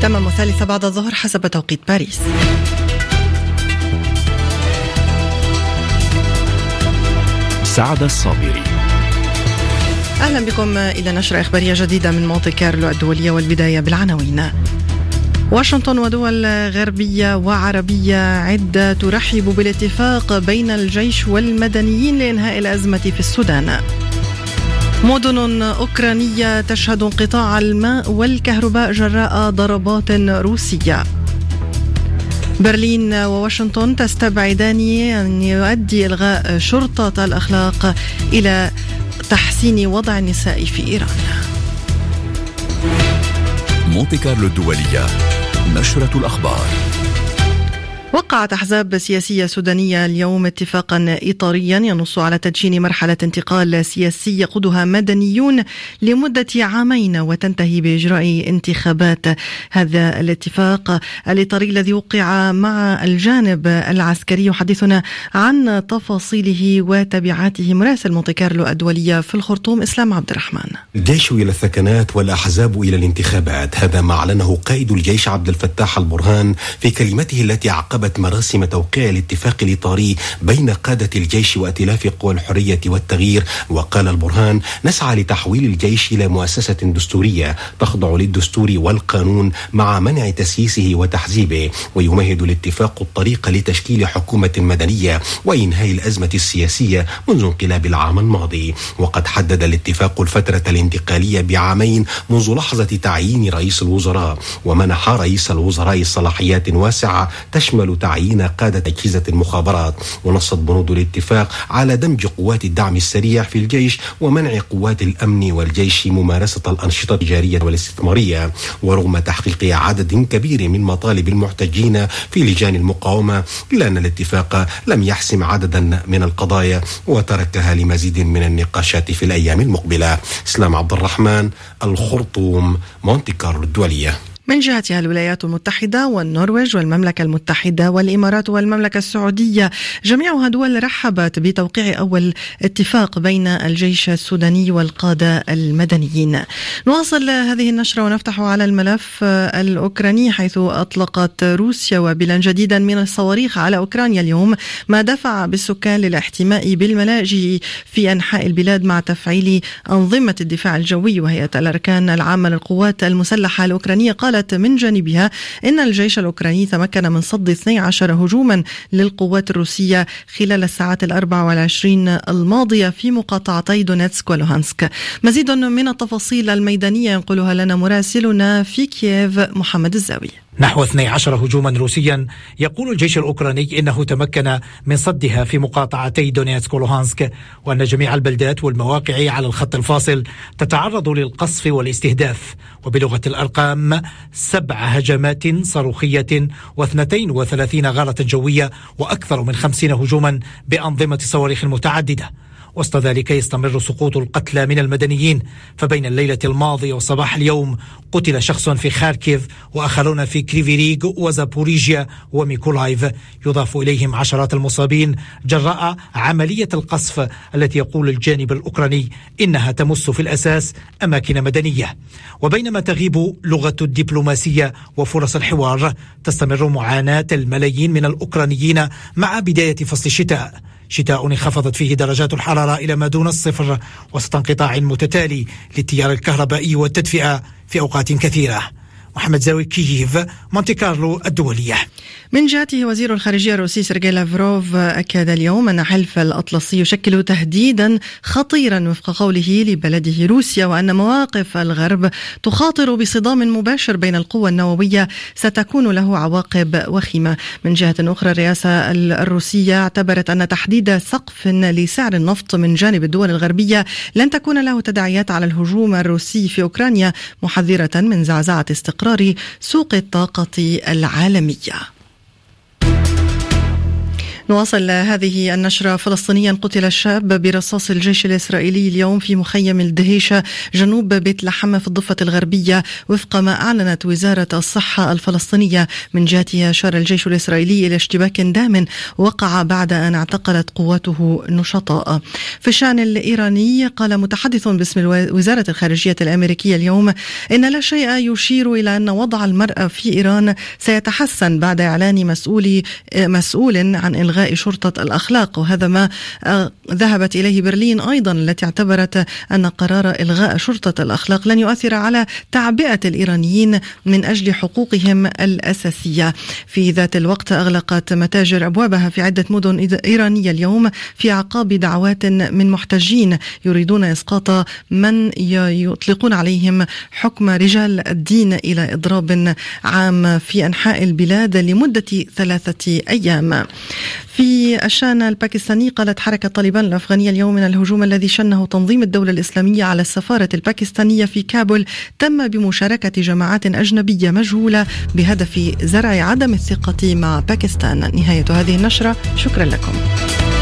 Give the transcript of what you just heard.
تمام 3 بعد الظهر حسب توقيت باريس. سعد الصابري. أهلا بكم إلى نشرة إخبارية جديدة من مونتي كارلو الدولية، والبداية بالعناوين. واشنطن ودول غربية وعربية عدة ترحب بالاتفاق بين الجيش والمدنيين لإنهاء الأزمة في السودان. مدن أوكرانية تشهد انقطاع الماء والكهرباء جراء ضربات روسية. برلين وواشنطن تستبعدان أن يؤدي إلغاء شرطة الأخلاق إلى تحسين وضع النساء في إيران. مونتي كارلو الدولية، نشرة الأخبار. وقعت أحزاب سياسية سودانية اليوم اتفاقا إطاريا ينص على تدشين مرحلة انتقال سياسي يقودها مدنيون لمدة 2 عام وتنتهي بإجراء انتخابات. هذا الاتفاق الإطاري الذي وقع مع الجانب العسكري. يحدثنا عن تفاصيله وتبعاته مراسل مونتي كارلو الدولية في الخرطوم إسلام عبد الرحمن. الجيش إلى الثكنات والأحزاب إلى الانتخابات، هذا ما أعلنه قائد الجيش عبد الفتاح البرهان في كلمته التي عقبت مراسم توقيع الاتفاق الإطاري بين قادة الجيش وائتلاف قوى الحرية والتغيير. وقال البرهان: نسعى لتحويل الجيش إلى مؤسسة دستورية تخضع للدستور والقانون مع منع تسييسه وتحزيبه، ويمهد الاتفاق الطريق لتشكيل حكومة مدنية وإنهاء الأزمة السياسية منذ انقلاب العام الماضي. وقد حدد الاتفاق الفترة الانتقالية ب2 عام منذ لحظة تعيين رئيس الوزراء، ومنح رئيس الوزراء صلاحيات واسعة تشمل تعيين قادة أجهزة المخابرات. ونصت بنود الاتفاق على دمج قوات الدعم السريع في الجيش ومنع قوات الأمن والجيش ممارسة الأنشطة التجارية والاستثمارية. ورغم تحقيق عدد كبير من مطالب المحتجين في لجان المقاومة، إلا أن الاتفاق لم يحسم عددا من القضايا وتركها لمزيد من النقاشات في الأيام المقبلة. إسلام عبد الرحمن، الخرطوم، مونتي كارلو الدولية. من جهتها الولايات المتحدة والنرويج والمملكة المتحدة والإمارات والمملكة السعودية جميعها دول رحبت بتوقيع أول اتفاق بين الجيش السوداني والقادة المدنيين. نواصل هذه النشرة ونفتح على الملف الأوكراني، حيث أطلقت روسيا وبلا جديدا من الصواريخ على أوكرانيا اليوم، ما دفع بالسكان للاحتماء بالملاجئ في أنحاء البلاد مع تفعيل أنظمة الدفاع الجوي. وهيئة الأركان العامة للقوات المسلحة الأوكرانية قالت من جانبها إن الجيش الأوكراني تمكن من صد 12 هجوما للقوات الروسية خلال الساعات 24 الماضية في مقاطعتي دونيتسك ولوهانسك. مزيد من التفاصيل الميدانية ينقلها لنا مراسلنا في كييف محمد الزاوي. نحو 12 هجوما روسيا يقول الجيش الأوكراني إنه تمكن من صدها في مقاطعتي دونيتسك ولوهانسك، وأن جميع البلدات والمواقع على الخط الفاصل تتعرض للقصف والاستهداف. وبلغة الأرقام 7 هجمات صاروخية و32 غارة جوية وأكثر من 50 هجوما بأنظمة صواريخ متعددة. وسط ذلك يستمر سقوط القتلى من المدنيين، فبين الليلة الماضية وصباح اليوم قتل شخص في خاركيف وآخرون في كريفيريغ وزابوريجيا وميكولايف، يضاف إليهم عشرات المصابين جراء عملية القصف التي يقول الجانب الأوكراني إنها تمس في الأساس أماكن مدنية. وبينما تغيب لغة الدبلوماسية وفرص الحوار، تستمر معاناة الملايين من الأوكرانيين مع بداية فصل الشتاء، شتاء انخفضت فيه درجات الحرارة إلى ما دون الصفر وسط انقطاع متتالي للتيار الكهربائي والتدفئة في أوقات كثيرة. محمد زاوي، كييف، مونتي كارلو الدولية. من جهته وزير الخارجية الروسي سيرجي لافروف أكد اليوم أن حلف الأطلسي يشكل تهديدا خطيرا وفق قوله لبلده روسيا، وأن مواقف الغرب تخاطر بصدام مباشر بين القوى النووية ستكون له عواقب وخيمة. من جهة أخرى الرئاسة الروسية اعتبرت أن تحديد سقف لسعر النفط من جانب الدول الغربية لن تكون له تداعيات على الهجوم الروسي في أوكرانيا، محذرة من زعزعة استقرار سوق الطاقة العالمية. نواصل هذه النشرة. فلسطينيا قتل الشاب برصاص الجيش الإسرائيلي اليوم في مخيم الدهيشة جنوب بيت لحم في الضفة الغربية وفق ما أعلنت وزارة الصحة الفلسطينية. من جهته أشار الجيش الإسرائيلي إلى اشتباك دام وقع بعد أن اعتقلت قواته نشطاء. في الشأن الإيراني قال متحدث باسم وزارة الخارجية الأمريكية اليوم إن لا شيء يشير إلى أن وضع المرأة في إيران سيتحسن بعد إعلان مسؤول عن إلغاء شرطة الأخلاق، وهذا ما ذهبت إليه برلين أيضا التي اعتبرت أن قرار إلغاء شرطة الأخلاق لن يؤثر على تعبئة الإيرانيين من أجل حقوقهم الأساسية. في ذات الوقت أغلقت متاجر أبوابها في عدة مدن إيرانية اليوم في أعقاب دعوات من محتجين يريدون إسقاط من يطلقون عليهم حكم رجال الدين إلى إضراب عام في أنحاء البلاد لمدة 3 أيام. في الشأن الباكستاني قالت حركة طالبان الأفغانية اليوم من الهجوم الذي شنه تنظيم الدولة الإسلامية على السفارة الباكستانية في كابول تم بمشاركة جماعات أجنبية مجهولة بهدف زرع عدم الثقة مع باكستان. نهاية هذه النشرة، شكرا لكم.